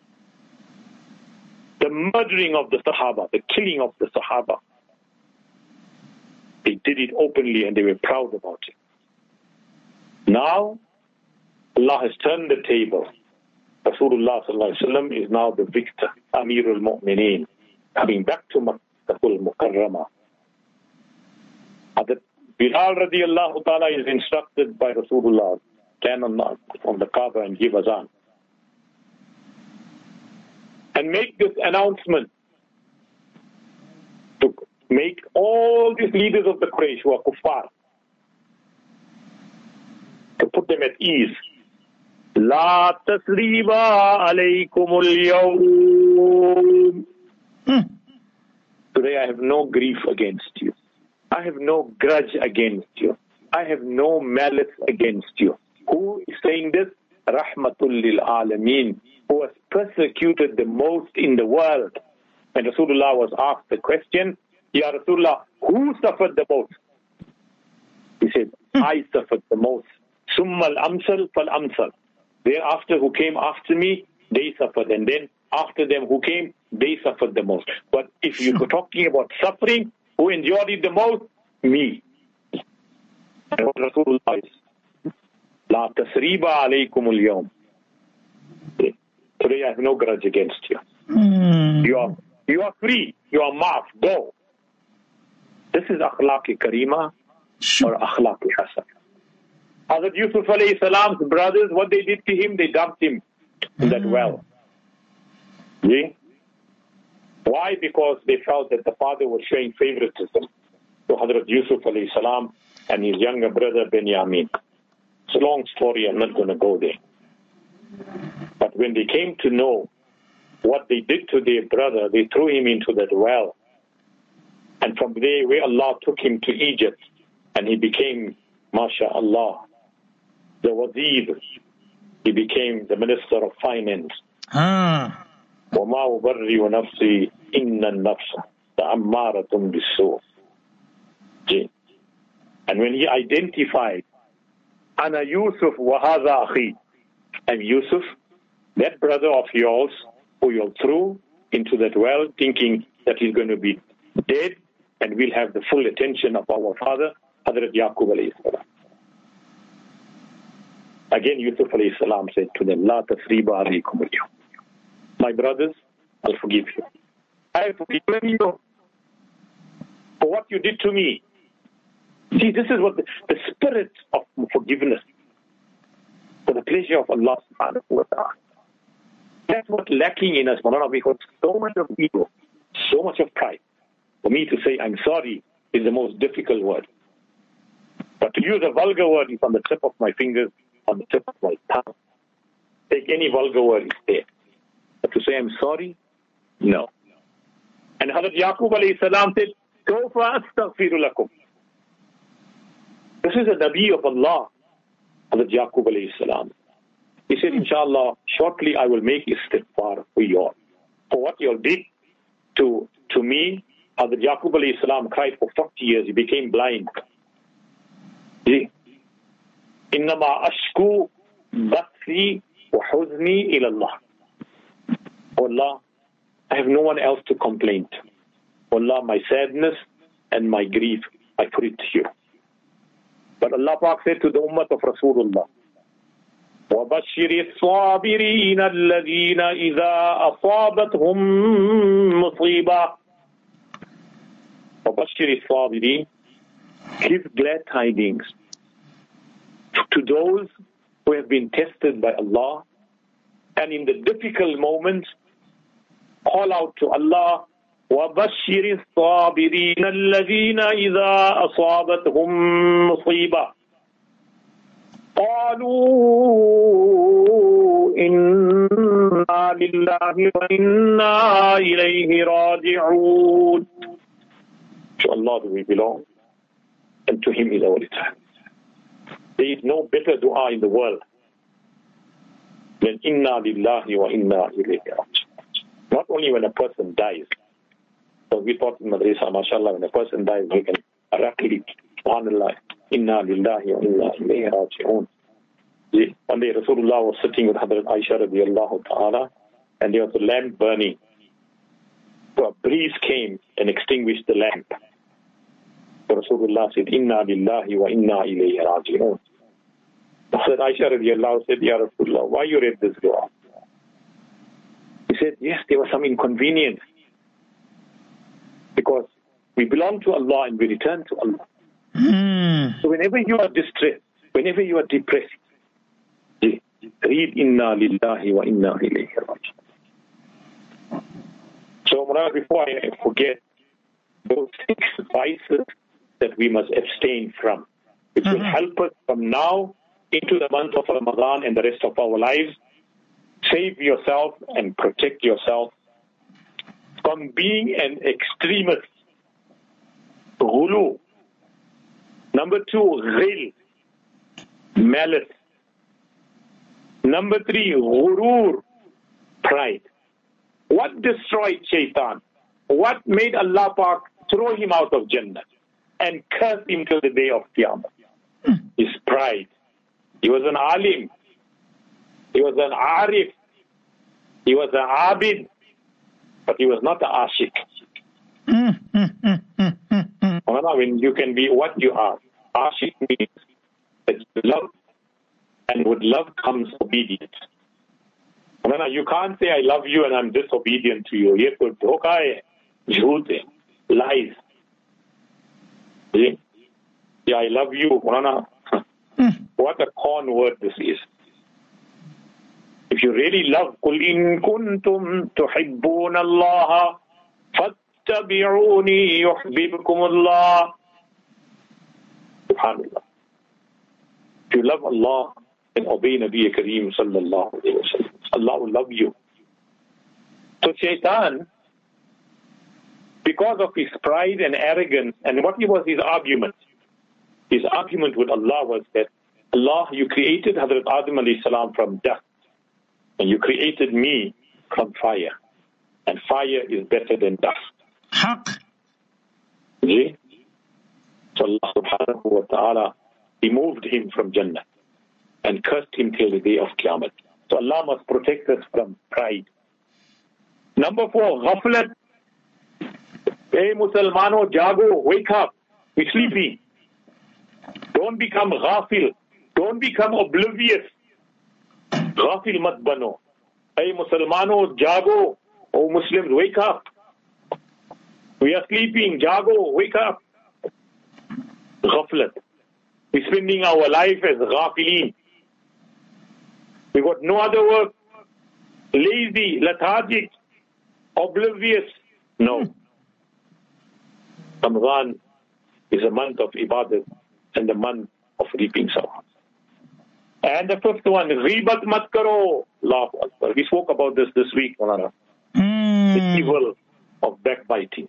S3: the murdering of the Sahaba, the killing of the Sahaba. They did it openly and they were proud about it. Now, Allah has turned the table. Rasulullah sallallahu alaihi wasallam is now the victor, Amirul Mu'mineen, coming back to Makkatul Mukarramah. Bilal radiallahu ta'ala is instructed by Rasulullah, stand on the Kaaba and give azan. And make this announcement to make all these leaders of the Quraysh who are kuffar, to put them at ease. La tasriba alaykumul yawm. Today I have no grief against you. I have no grudge against you. I have no malice against you. Who is saying this? Rahmatul lil Alameen, who was persecuted the most in the world. When Rasulullah was asked the question, Ya Rasulullah, who suffered the most? He said, I suffered the most. Summal amsal fal amsal. Thereafter, who came after me, they suffered. And then after them who came, they suffered the most. But if you were talking about suffering, who endured it the most? Me. And what Rasulullah is, La tasriba alaykumul yawm. Today I have no grudge against you. Mm. You are you are free. You are maaf. Go. This is akhlaq-e karima or akhlaq-e hasan. Hazrat Yusuf alayhi salam's brothers, what they did to him, they dumped him in that well. See? Why? Because they felt that the father was showing favoritism to Hazrat Yusuf alayhi salam and his younger brother Benyamin. It's a long story, I'm not going to go there. But when they came to know what they did to their brother, they threw him into that well. And from there, where Allah took him to Egypt, and he became, MashaAllah, the wazir. He became the minister of finance.
S2: Ah.
S3: وَمَا أُبَرِّئُ نَفْسِي إِنَّ النَّفْسَ لَأَمَّارَةٌ بِالسُّوءِ. And when he identified, Ana Yusuf wa hadha akhi, I'm Yusuf, that brother of yours who you threw into that well thinking that he's going to be dead and we'll have the full attention of our father, Hazrat Yaqub alayhi salam. Again, Yusuf alayhi salam said to them, La tasriba alaykum al-yawm. My brothers, I'll forgive you. I have forgiven you for what you did to me. See, this is what the, the spirit of forgiveness for the pleasure of Allah subhanahu wa ta'ala. That's what's lacking in us, Maulana. We got so much of ego, so much of pride. For me to say, I'm sorry, is the most difficult word. But to use a vulgar word is on the tip of my fingers, on the tip of my tongue. Take any vulgar word, it's there. But to say, I'm sorry, no. And Hazrat Yaqub alayhi salam said, Sawfa astaghfiru lakum. This is a Nabi of Allah, Hazrat Yaqub alayhi salam. He said, Inshallah, shortly I will make istighfar for you all. For what you all did to, to me, Hazrat Yaqub alayhi salam cried for forty years. He became blind. See? Innama ashku bathi wa huzni ila Allah. Oh Allah, I have no one else to complain to. Oh Allah, my sadness and my grief, I put it to you. But Allah Pak said to the ummah of Rasulullah, وَبَشِّرِ الصَّابِرِينَ الَّذِينَ إِذَا أَصَابَتْهُمْ مُصِيبَةٌ. وَبَشِّرِ الصَّابِرِينَ, give glad tidings to those who have been tested by Allah, and in the difficult moments call out to Allah, وَبَشِّرِ الصَّابِرِينَ الَّذِينَ إِذَا أَصَابَتْهُمْ مُصِيبَةٌ قَالُوا إِنَّا لِلَّهِ وَإِنَّا إِلَيْهِ رَاجِعُونَ. To Allah do we belong, and to Him is our return. There is no better dua in the world than Inna lillahi wa inna ilayhi raji'un. Not only when a person dies. So we thought in Madrasa, mashallah, when a person dies, we can rapidly, subhanallah, Inna lillahi wa inna ilayhi raji'un. One day Rasulullah was sitting with Hazrat Aisha radiallahu ta'ala, and there was a lamp burning. So a breeze came and extinguished the lamp. So Rasulullah said, Inna lillahi wa inna ilayhi raji'un. Hazrat Aisha radiallahu said, Ya Rasulullah, why you read this dua? He said, yes, there was some inconvenience. Because we belong to Allah and we return to Allah.
S2: Mm.
S3: So whenever you are distressed, whenever you are depressed, read Inna lillahi wa inna ilayhi raji'un. So before I forget, those six vices that we must abstain from, which mm-hmm. will help us from now into the month of Ramadan and the rest of our lives. Save yourself and protect yourself from being an extremist. Ghulu. Number two, ghil, malice. Number three, ghurur, pride. What destroyed Shaitan? What made Allah Pak throw him out of Jannah and curse him till the day of Qiyamah? Mm. His pride. He was an alim. He was an arif. He was an abid. But he was not an ashik.
S2: Mm, mm, mm, mm, mm, mm.
S3: When you can be what you are. Ashik means that you love, and with love comes obedience. You can't say I love you and I'm disobedient to you. Ye to dhoka hai, jhoot hai, lies. Yeah, I love you.
S2: Mm.
S3: What a con word this is. If you really love, قُلْ إِن كُنْتُمْ تُحِبُّونَ اللَّهَ فَاتَّبِعُونِي يُحْبِبْكُمُ اللَّهُ. SubhanAllah. If you love Allah, then obey Nabi Kareem sallallahu alayhi wa sallam. Allah will love you. So Shaitan because of his pride and arrogance. And what was his argument? His argument with Allah was that, Allah, you created Hazrat Adam alayhi salam from dust, and you created me from fire. And fire is better than dust.
S2: Haq.
S3: See? So Allah subhanahu wa ta'ala removed him from Jannah and cursed him till the day of Qiyamah. So Allah must protect us from pride. Number four, ghaflat. Hey Musalmano, jago, wake up. We're sleepy. Don't become ghafil. Don't become oblivious. Ghafil mat bano. Hey Musalmano, jago. Oh Muslims, wake up. We are sleeping. Jago, wake up. Ghaflat. We're spending our life as ghafilin. We got no other work. Lazy, lethargic, oblivious. No. Ramadan is a month of ibadat and a month of reaping sawab. And the fifth one, ribat mat karo. Allahu Akbar. We spoke about this this week, Malana.
S2: Mm.
S3: The evil of backbiting.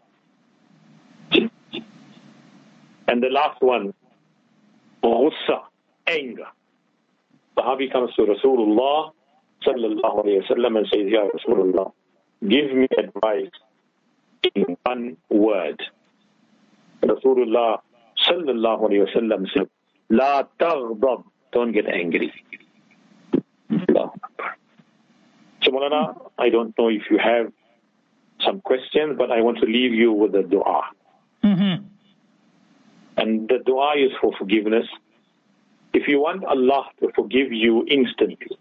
S3: And the last one, ghussa, anger. Sahabi comes to Rasulullah sallallahu alayhi wa sallam and says, Ya Rasulullah, give me advice in one word. Rasulullah sallallahu alayhi wa sallam said, La taghdab, don't get angry. Allahu Akbar. So Maulana, I don't know if you have some questions, but I want to leave you with a dua.
S2: Mm-hmm.
S3: And the dua is for forgiveness. If you want Allah to forgive you instantly,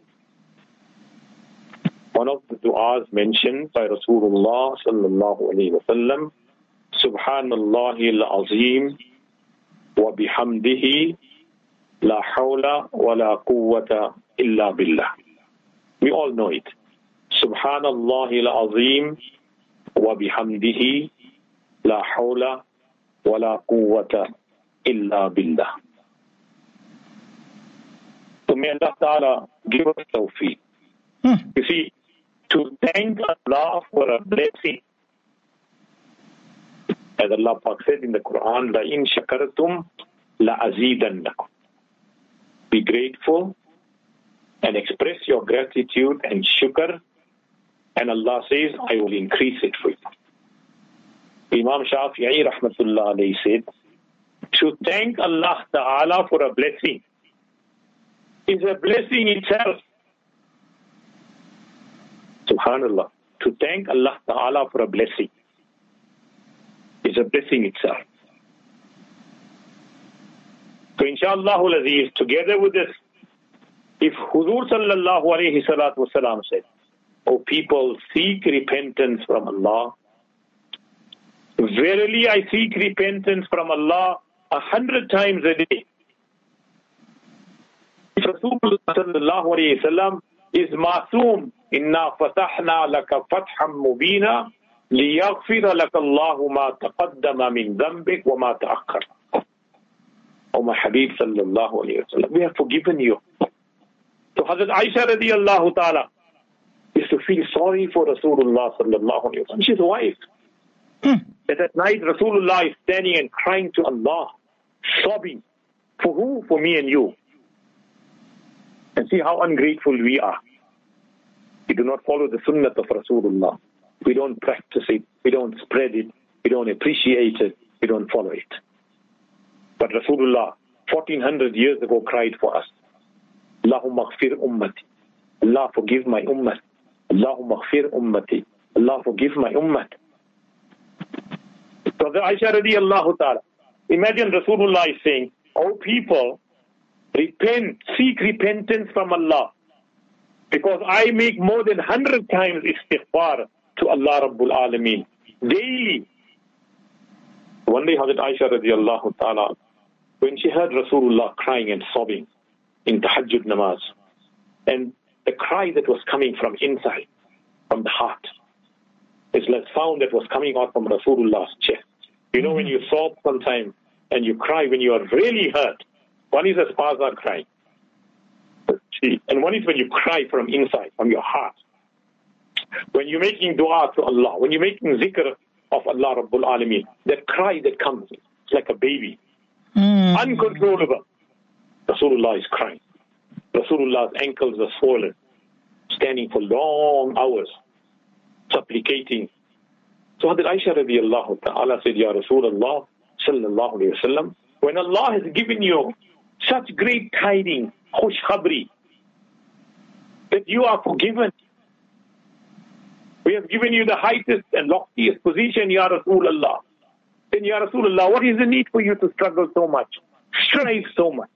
S3: one of the du'as mentioned by Rasulullah sallallahu alayhi wa sallam, Subhanallahi al-Azim wa bihamdihi la hawla wa la quwwata illa billah. We all know it. Subhanallahi al-Azim wa bihamdihi la hawla wa la quwwata illa billah. So may Allah Ta'ala give us tawfiq.
S2: Hmm.
S3: You see, to thank Allah for a blessing, as Allah Pak said in the Quran, La in shakartum la azidannakum. Be grateful and express your gratitude and shukr, and Allah says, I will increase it for you. Imam Shafi'i rahmatullah alayhi said, to thank Allah Ta'ala for a blessing is a blessing itself. Subhanallah. To thank Allah Ta'ala for a blessing is a blessing itself. So inshallah al-Aziz, together with this, if Huzur sallallahu alayhi salatu wasalam said, O people, seek repentance from Allah. Verily I seek repentance from Allah a hundred times a day. If Rasulullah sallallahu alayhi wasallam is masoom, inna fatahna laka fatham mubina liyaghfira laka Allahu ma taqaddama min dhanbik wa ma ta'akhkhar. O my Habib sallallahu alayhi wasallam, we have forgiven you. So Hazrat Aisha radiyallahu ta'ala is to feel sorry for Rasulullah sallallahu alayhi wasallam. She's a wife.
S2: Hmm.
S3: That at night Rasulullah is standing and crying to Allah, sobbing. For who? For me and you. And see how ungrateful we are. We do not follow the sunnah of Rasulullah. We don't practice it. We don't spread it. We don't appreciate it. We don't follow it. But Rasulullah, fourteen hundred years ago, cried for us. Allahumma ghfir ummati. Allah forgive my ummah. Allahumma ghfir ummati. Allah forgive my ummah. So the Aisha radiyallahu ta'ala, imagine Rasulullah is saying, O people, repent, seek repentance from Allah. Because I make more than hundred times istighfar to Allah Rabbul Alameen. Daily. One day Hazrat Aisha radiyallahu ta'ala, when she heard Rasulullah crying and sobbing in Tahajjud namaz, and the cry that was coming from inside, from the heart, is like sound that was coming out from Rasulullah's chest. You know, when you sob sometimes and you cry when you are really hurt, one is a spaza cry. And one is when you cry from inside, from your heart. When you're making dua to Allah, when you're making zikr of Allah Rabbul Alameen. That cry that comes, it's like a baby.
S2: Mm.
S3: Uncontrollable. Rasulullah is crying. Rasulullah's ankles are swollen, standing for long hours, supplicating. So Hadrat Aisha radiallahu ta'ala said, Ya Rasulullah sallallahu alayhi wa sallam, when Allah has given you such great tidings, khush khabri, that you are forgiven, we have given you the highest and loftiest position, Ya Rasulullah. Then Ya Rasulullah, what is the need for you to struggle so much, strive so much?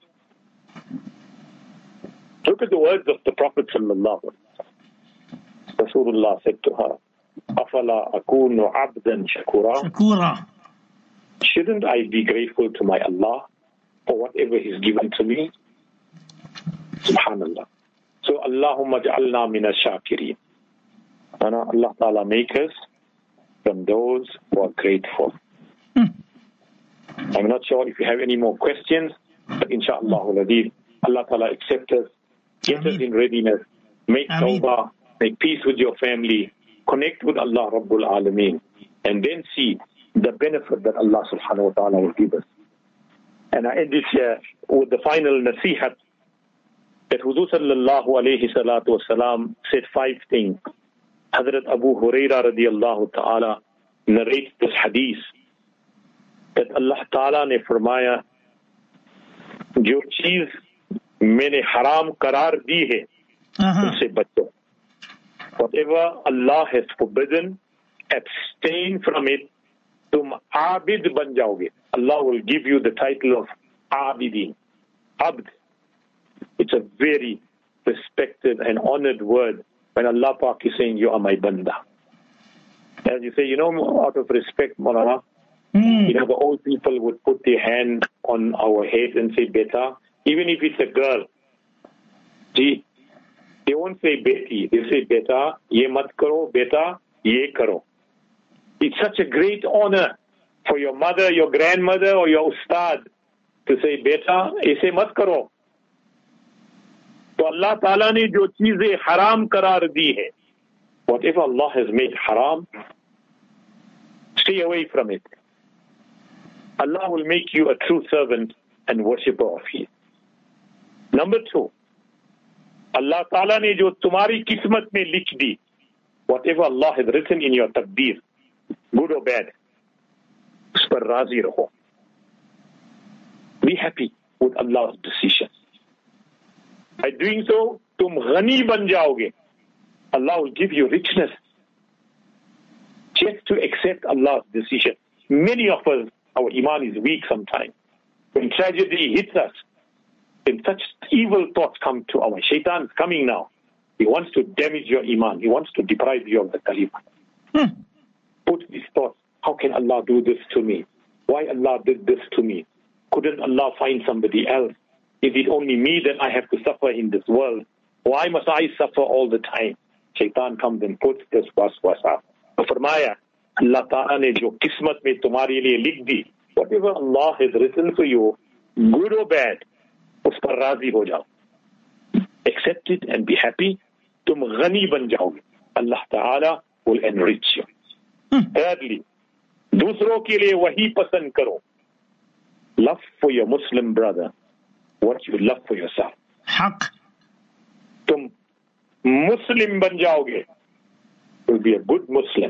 S3: Look at the words of the Prophet sallallahu alayhi wa sallam. Rasulullah said to her, Afala akunu abdan shakura.
S2: Shakura.
S3: Shouldn't I be grateful to my Allah for whatever He's given to me? Subhanallah. So Allahumma ja'alna min ash-shakirin. Allah Ta'ala make us from those who are grateful. Hmm. I'm not sure if you have any more questions, but inshaAllah, Allah Ta'ala accept us, get Ameen. Us in readiness, make tawbah, make peace with your family, connect with Allah Rabbul Alameen, and then see the benefit that Allah Subhanahu wa Ta'ala will give us. And I end this here with the final nasihat that Hudur Sallallahu Alaihi Salatu Wasalam said five things. Hazrat Abu Huraira radiallahu ta'ala narrates this hadith that Allah Ta'ala ne farmaya, जो चीज मैंने हराम करार दी है उनसे बचो. Whatever Allah has forbidden, abstain from it. तुम आबिद बन जाओगे. Allah will give you the title of Abidin. Abd. It's a very respected and honored word when Allah Pak is saying, you are my banda. As you say, you know, out of respect, Maulana, mm. you know, the old people would put their hand on our head and say, beta, even if it's a girl. See, they won't say beti, they say beta, ye mat karo, beta, ye karo. It's such a great honor for your mother, your grandmother, or your ustad to say beta, aise mat karo. So Allah Ta'ala ne jo cheeze haram karar di hai, whatever Allah has made haram, stay away from it. Allah will make you a true servant and worshipper of His. Number two, Allah Ta'ala ne jo tumhari kismat mein likh di, whatever Allah has written in your taqdeer, good or bad, us par razi raho. Be happy with Allah's decision. By doing so, tum ghani ban jaoge. Allah will give you richness. Just to accept Allah's decision. Many of us, our iman is weak sometimes. When tragedy hits us, then such evil thoughts come to our shaitan is coming now. He wants to damage your iman. He wants to deprive you of the kalima. Hmm. Put these thoughts. How can Allah do this to me? Why Allah did this to me? Couldn't Allah find somebody else? Is it only me that I have to suffer in this world? Why must I suffer all the time? Shaitan comes and puts this waswasa. So farmaya, Allah Ta'ala ne jo kismat mein tumhare liye likh di, whatever Allah has written for you, good or bad, us par razi ho jao. Accept it and be happy. Tum ghani ban jaoge. Allah Ta'ala will enrich you. Hmm. Thirdly, दूसरों के लिए वही पसंद करो. Love for your Muslim brother what you love for yourself.
S2: Haq.
S3: तुम मुस्लिम बन जाओगे. You'll be a good Muslim.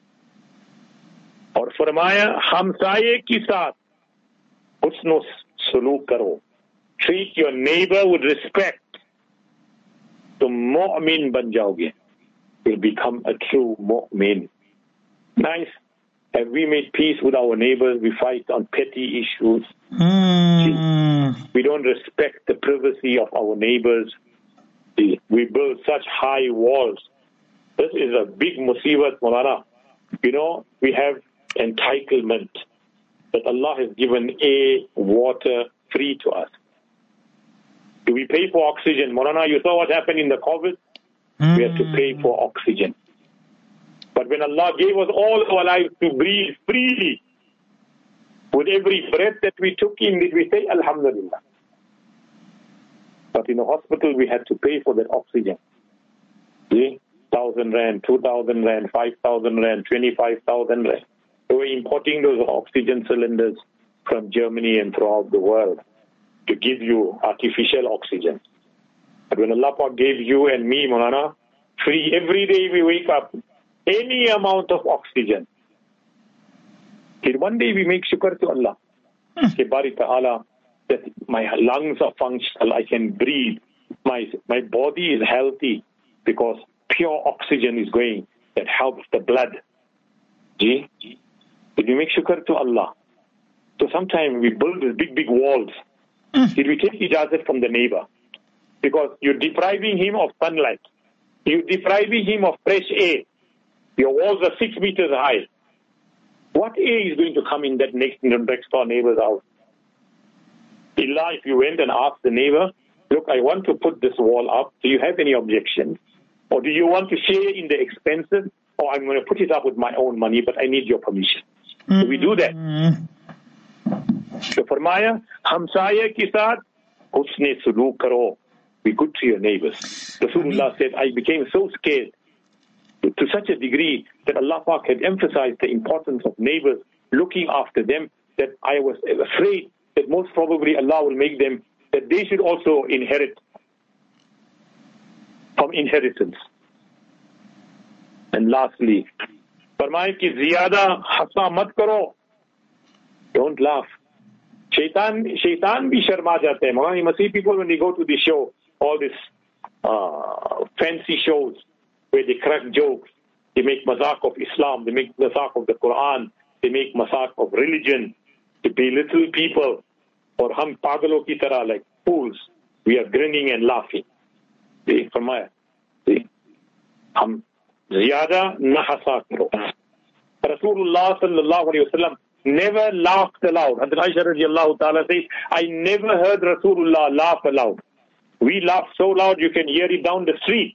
S3: और फरमाया हमसाये के साथ हुस्न सलूक करो. Treat your neighbor with respect. तुम मुअमिन बन जाओगे. You'll become a true mu'min. Nice. Have we made peace with our neighbors? We fight on petty issues. Mm. We don't respect the privacy of our neighbors. We build such high walls. This is a big musibat, Maulana. You know, we have entitlement that Allah has given air, water, free to us. Do we pay for oxygen? Maulana, you saw what happened in the COVID? Mm. We have to pay for oxygen. But when Allah gave us all our lives to breathe freely, with every breath that we took in, did we say, Alhamdulillah? But in the hospital, we had to pay for that oxygen. See? one thousand rand, two thousand rand, five thousand rand, twenty-five thousand rand. They were importing those oxygen cylinders from Germany and throughout the world to give you artificial oxygen. But when Allah Pak gave you and me, Maulana, free, every day we wake up, any amount of oxygen. One day we make shukr to Allah. Say, Bari Ta'ala, that my lungs are functional, I can breathe. My my body is healthy because pure oxygen is going that helps the blood. Gee? Did we make shukr to Allah? So sometimes we build these big, big walls. Did we take ijazat from the neighbor? Because you're depriving him of sunlight. You're depriving him of fresh air. Your walls are six meters high. What air is going to come in that next, next door neighbor's house? Illa, if you went and asked the neighbor, look, I want to put this wall up. Do you have any objections? Or do you want to share in the expenses? Or I'm going to put it up with my own money, but I need your permission. Mm-hmm. Do we do that? So Farmaya, Hamsaya ki saath, husne suluk karo. Be good to your neighbors. Rasulullah said, I became so scared to, to such a degree that Allah Pak had emphasized the importance of neighbors, looking after them, that I was afraid that most probably Allah will make them, that they should also inherit from inheritance. And lastly, Farmaya ki ziyada hasa mat karo. Don't laugh. Shaitan, shaitan bhi sharma jate hain. You must see people when they go to the show, all these uh, fancy shows where they crack jokes, they make mazak of Islam, they make mazak of the Quran, they make mazak of religion, they belittle people, or hum pagalo ki tarah, like fools. We are grinning and laughing. See, Farmaya, see, hum ziyada na hasa karo. Rasulullah sallallahu alayhi wa sallam never laughed aloud. Hadrat Aisha radiallahu ta'ala says, I never heard Rasulullah laugh aloud. We laugh so loud you can hear it down the street.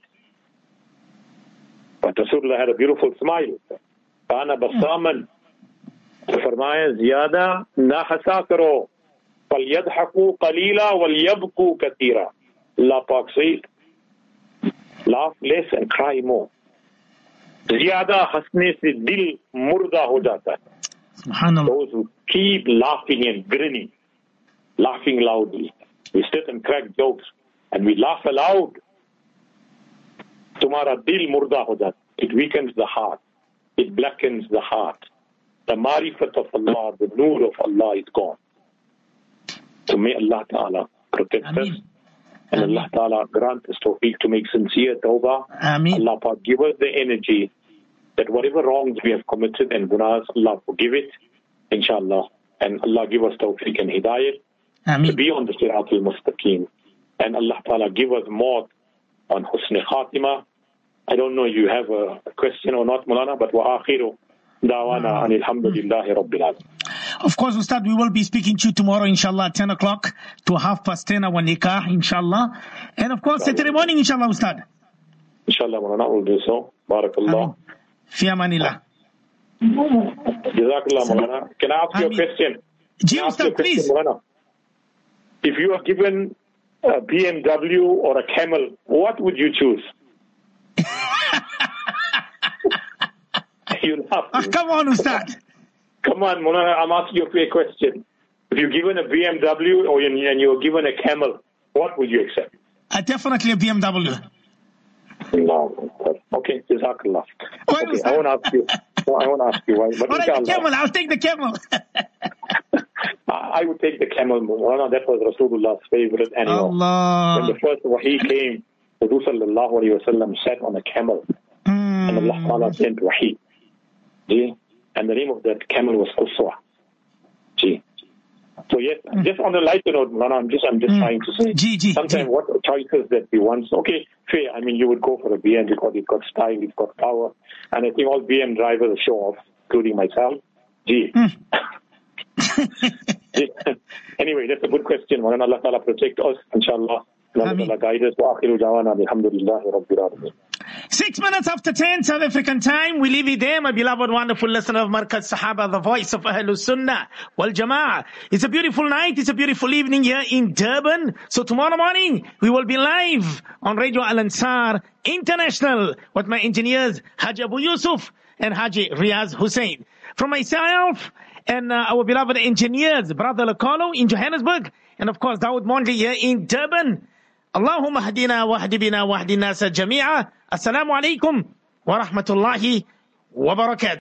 S3: But Rasulullah had a beautiful smile. Kana basaman. Farmaya, ziyada na hasa karo. Fal yadhaku qalila wal yabku kathira. Allah Pak says, laugh less and cry more. Ziyada hasne se dil murda ho jata hai. Those who keep laughing and grinning, laughing loudly. We sit and crack jokes and we laugh aloud. Tumhara dil murda ho jata. It weakens the heart. It blackens the heart. The marifat of Allah, the nur of Allah is gone. So may Allah Ta'ala protect Ameen. us. And Ameen. Allah Ta'ala grant us tawfiq to make sincere tawbah. Ameen. Allah Ta'ala give us the energy that whatever wrongs we have committed and gunas, Allah forgive it, inshallah. And Allah give us tawfiq and hidayat Ameen. to be on the Sirat al-Mustaqim. And Allah Ta'ala give us more on Husn Khatima. I don't know if you have a question or not, Mulana, but wa akhiru da'wana anil hamdulillahi rabbil alamin.
S2: Of course, Ustad, we will be speaking to you tomorrow, inshallah, ten o'clock to half past ten, our nikah, inshallah. And of course, Saturday morning, inshallah, Ustad.
S3: Inshallah, Mulana, we'll do so. Barakallah.
S2: Fi amanillah.
S3: Jazakallah, Mulana. Can I ask you a question?
S2: Ji, Ustad, please.
S3: Mulana? If you are given a B M W or a camel, what would you choose? You laugh.
S2: Oh, come on, Ustad.
S3: Come on, Mulana, I'm asking you a question. If you're given a B M W or and you're given a camel, what would you accept?
S2: Uh, definitely a B M W.
S3: No. Okay, Jazakallah. Okay, I won't ask you. No, I won't ask you why. But
S2: all right, the camel. I'll take the camel.
S3: I would take the camel. Mulana, that was Rasulullah's favorite animal.
S2: Allah.
S3: When the first wahi came, Rasul sallallahu alayhi wa sallam sat on a camel. Mm. And Allah Ta'ala sent wahi. See? And the name of that camel was Quswa. See? So yes, mm. just on a lighter note, Mulana, I'm just, I'm just mm. trying to say,
S2: G, G,
S3: sometimes
S2: G.
S3: what choices that we want, okay, fair, I mean, you would go for a B M because it's got style, it's got power, and I think all B M drivers show off, including myself. Gee. Mm. Anyway, that's a good question. Mulana, Allah Ta'ala protect us, inshallah. Allah Ta'ala guide us. Wa akhiru da'wana alhamdulillahi rabbil alamin.
S2: Six minutes after ten, South African time. We leave it there, my beloved, wonderful listener of Markaz Sahaba, the voice of Ahlus Sunnah wal Jama'ah. It's a beautiful night. It's a beautiful evening here in Durban. So tomorrow morning, we will be live on Radio Al Ansar International with my engineers, Haji Abu Yusuf and Haji Riaz Hussein. from myself and uh, our beloved engineers, Brother Lacolo in Johannesburg, and of course Dawood Mondli here in Durban. Allahumma hadina wa hadi bina wa hadi nasa jami'a. Assalamu alaikum wa rahmatullahi wa barakatuh.